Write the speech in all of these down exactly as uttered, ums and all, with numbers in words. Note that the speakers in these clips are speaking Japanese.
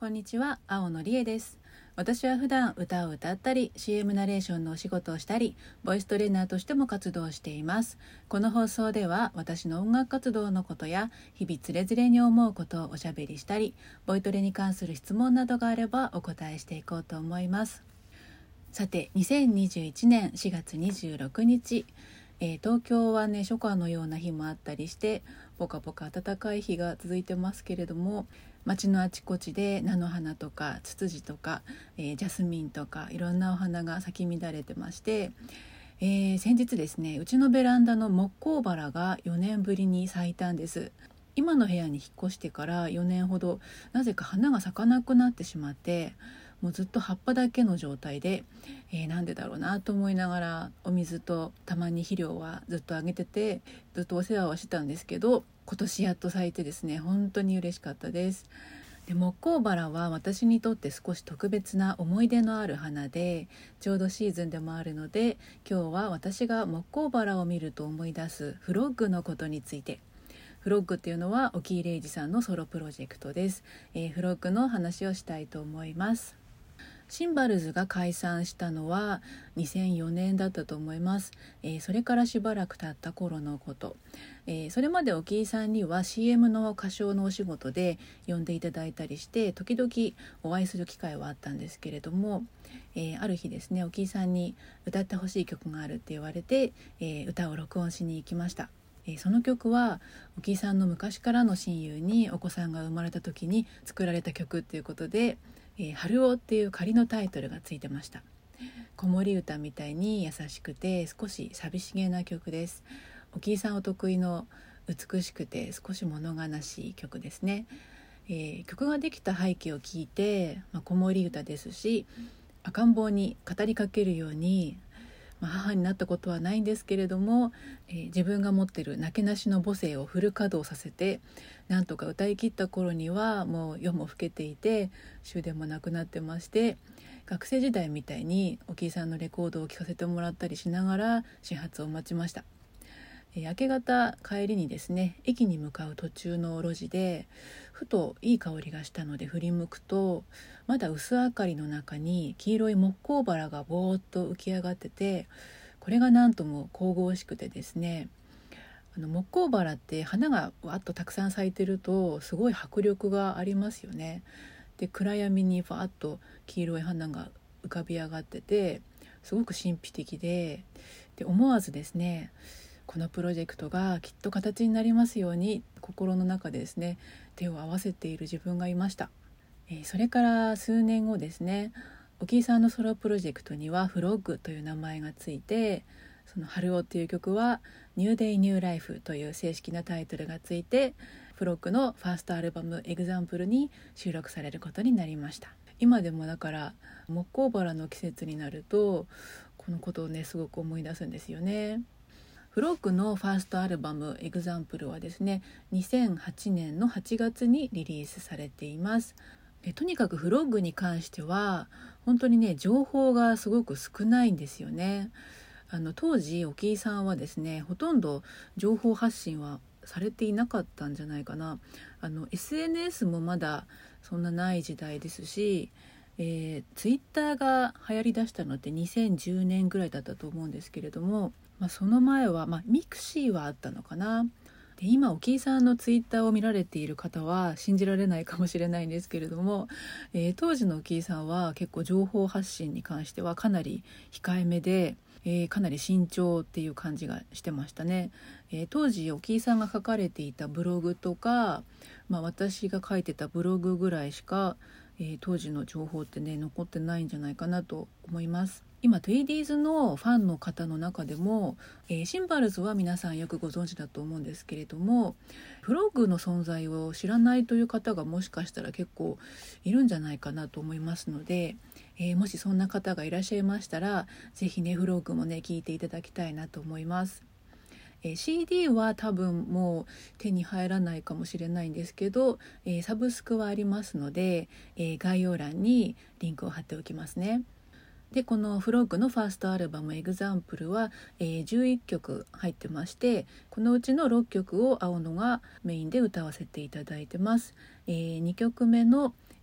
こんにちは、青野理恵です。私は普段歌を歌ったり シーエム ナレーションのお仕事をしたり、ボイストレーナーとしても活動しています。この放送では私の音楽活動のことや日々つれづれに思うことをおしゃべりしたり、ボイトレに関する質問などがあればお答えしていこうと思います。さて、にせんにじゅういちねんしがつにじゅうろくにち、えー、東京はね初夏のような日もあったりして、ポカポカ暖かい日が続いてますけれども、街のあちこちで菜の花とかツツジとか、えー、ジャスミンとかいろんなお花が咲き乱れてまして、えー、先日ですね、うちのベランダのモッコウバラがよねんぶりに咲いたんです。今の部屋に引っ越してからよねんほど、なぜか花が咲かなくなってしまって、もうずっと葉っぱだけの状態で、えー、なんでだろうなと思いながら、お水とたまに肥料はずっとあげてて、ずっとお世話はしてたんですけど、今年やっと咲いてですね、本当に嬉しかったです。で、モッコウバラは私にとって少し特別な思い出のある花で、ちょうどシーズンでもあるので、今日は私がモッコウバラを見ると思い出すフロッグのことについて。フロッグっていうのは沖井礼二さんのソロプロジェクトです。えー、フロッグの話をしたいと思います。シンバルズが解散したのはにせんよねんだったと思います。えー、それからしばらく経った頃のこと、えー、それまで沖井さんには シーエム の歌唱のお仕事で呼んでいただいたりして、時々お会いする機会はあったんですけれども、えー、ある日ですね、沖井さんに歌ってほしい曲があるって言われて、えー、歌を録音しに行きました。その曲は沖井さんの昔からの親友にお子さんが生まれた時に作られた曲っていうことで、えー、春男っていう仮のタイトルがついてました。子守歌みたいに優しくて少し寂しげな曲です。沖井さんお得意の美しくて少し物悲しい曲ですね。えー、曲ができた背景を聞いて、まあ、子守歌ですし、赤ん坊に語りかけるように、まあ、母になったことはないんですけれども、えー、自分が持ってるなけなしの母性をフル稼働させて、なんとか歌い切った頃にはもう夜も更けていて終電もなくなってまして、学生時代みたいに沖井さんのレコードを聴かせてもらったりしながら始発を待ちました。えー、明け方帰りにですね、駅に向かう途中の路地でふといい香りがしたので振り向くと、まだ薄明かりの中に黄色いモッコウバラがぼーっと浮き上がってて、これがなんとも神々しくてですね、あのモッコウバラって花がわっとたくさん咲いてるとすごい迫力がありますよね。で、暗闇にファーッと黄色い花が浮かび上がってて、すごく神秘的で、で思わずですね、このプロジェクトがきっと形になりますように心の中でですね、手を合わせている自分がいました。えー、それから数年後ですね、沖井さんのソロプロジェクトにはフロッグという名前がついて、その春男っていう曲はニューデイニューライフという正式なタイトルがついて、フロッグのファーストアルバムエグザンプルに収録されることになりました。今でもだからモッコウバラの季節になるとこのことをねすごく思い出すんですよね。フロッグのファーストアルバムエグザンプルはですね、にせんはちねんのはちがつにリリースされています。で、とにかくフロッグに関しては本当にね情報がすごく少ないんですよね。あの当時沖井さんはですね、ほとんど情報発信はされていなかったんじゃないかな。あの エスエヌエス もまだそんなない時代ですし、えー、ツイッターが流行りだしたのってにせんじゅうねんぐらいだったと思うんですけれども、まあ、その前は、まあ、ミクシーはあったのかな。で、今沖井さんのツイッターを見られている方は信じられないかもしれないんですけれども、えー、当時の沖井さんは結構情報発信に関してはかなり控えめで、えー、かなり慎重っていう感じがしてましたね。えー、当時沖井さんが書かれていたブログとか、まあ、私が書いてたブログぐらいしか、えー、当時の情報ってね残ってないんじゃないかなと思います。今トゥイーディーズのファンの方の中でも、えー、シンバルズは皆さんよくご存知だと思うんですけれども、フロッグの存在を知らないという方がもしかしたら結構いるんじゃないかなと思いますので、えー、もしそんな方がいらっしゃいましたら、ぜひねフロッグもね聞いていただきたいなと思います。えー、シーディー は多分もう手に入らないかもしれないんですけど、えー、サブスクはありますので、えー、概要欄にリンクを貼っておきますね。で、このフロッグのファーストアルバムエグザンプルは、えー、じゅういっきょく入ってまして、このうちのろっきょくを青野がメインで歌わせていただいてます。えー、にきょくめの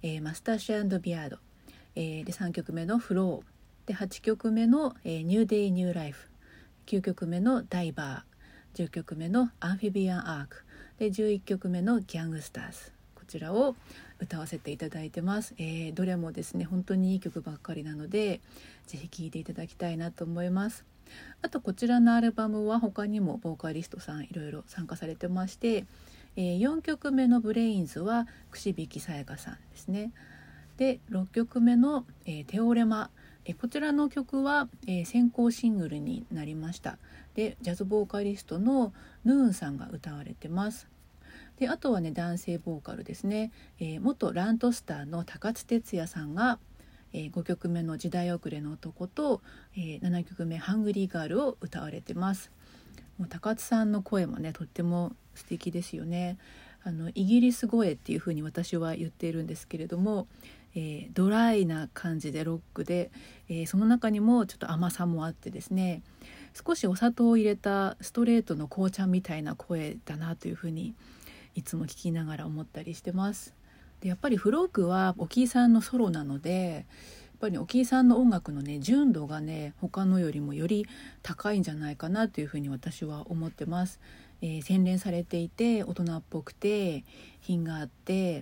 えー、マスタッシュ&ビアード、えー、でさんきょくめのフローではちきょくめの、えー、ニューデイニューライフ、きゅうきょくめのダイバー、じゅっきょくめのアンフィビアンアークでじゅういっきょくめのギャングスターズ、こちらを歌わせていただいてます。えー、どれもですね本当にいい曲ばっかりなのでぜひ聴いていただきたいなと思います。あとこちらのアルバムは他にもボーカリストさんいろいろ参加されてまして、えー、よんきょくめのブレインズは串引さやかさんですね。でろっきょくめの、えー、テオレマ、えー、こちらの曲は、えー、先行シングルになりました。でジャズボーカリストのヌーンさんが歌われてます。であとはね男性ボーカルですね、えー、元ラントスターの高津哲也さんが、えー、ごきょくめの時代遅れの男と、えー、ななきょくめハングリーガールを歌われてます。もう高津さんの声もねとっても素敵ですよね。あのイギリス声っていう風に私は言っているんですけれども、えー、ドライな感じでロックで、えー、その中にもちょっと甘さもあってですね、少しお砂糖を入れたストレートの紅茶みたいな声だなという風にいつも聞きながら思ったりしてます。でやっぱりフロークは沖井さんのソロなので、やっぱり沖井さんの音楽のね純度がね他のよりもより高いんじゃないかなというふうに私は思ってます。えー、洗練されていて大人っぽくて品があって、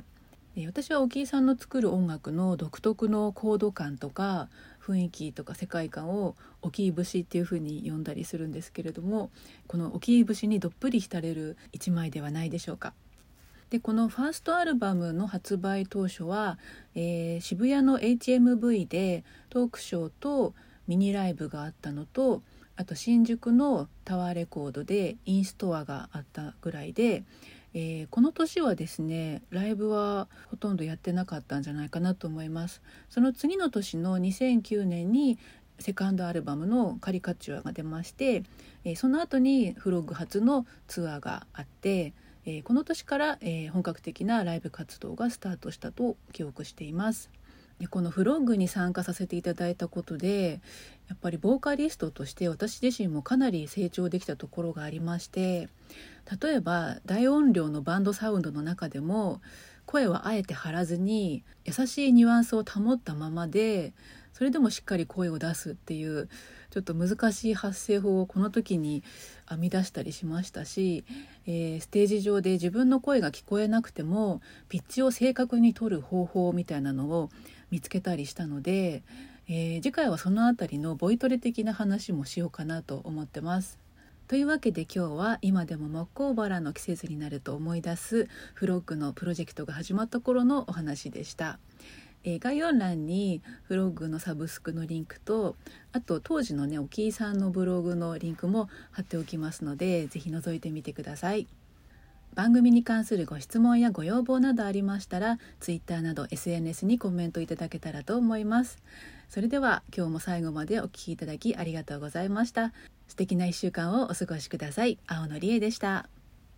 で私は沖井さんの作る音楽の独特のコード感とか雰囲気とか世界観を沖井節っていう風に呼んだりするんですけれども、この沖井節にどっぷり浸れる一枚ではないでしょうか。でこのファーストアルバムの発売当初は、えー、渋谷の エイチエムブイ でトークショーとミニライブがあったのと、あと新宿のタワーレコードでインストアがあったぐらいで、えー、この年はですねライブはほとんどやってなかったんじゃないかなと思います。その次の年のにせんきゅうねんにセカンドアルバムのカリカチュアが出まして、えー、その後にフロッグ初のツアーがあって、えー、この年から、えー、本格的なライブ活動がスタートしたと記憶しています。でこのフロッグに参加させていただいたことでやっぱりボーカリストとして私自身もかなり成長できたところがありまして、例えば大音量のバンドサウンドの中でも声はあえて張らずに優しいニュアンスを保ったままで、それでもしっかり声を出すっていうちょっと難しい発声法をこの時に編み出したりしましたし、えー、ステージ上で自分の声が聞こえなくてもピッチを正確に取る方法みたいなのを見つけたりしたので、えー、次回はそのあたりのボイトレ的な話もしようかなと思ってます。というわけで今日は今でも木工バラの季節になると思い出すフロッグのプロジェクトが始まった頃のお話でした。えー、概要欄にフロッグのサブスクのリンクと、あと当時のね沖井さんのブログのリンクも貼っておきますのでぜひ覗いてみてください。番組に関するご質問やご要望などありましたら Twitter など エスエヌエス にコメントいただけたらと思います。それでは今日も最後までお聞きいただきありがとうございました。素敵ないっしゅうかんをお過ごしください。青野理恵でした。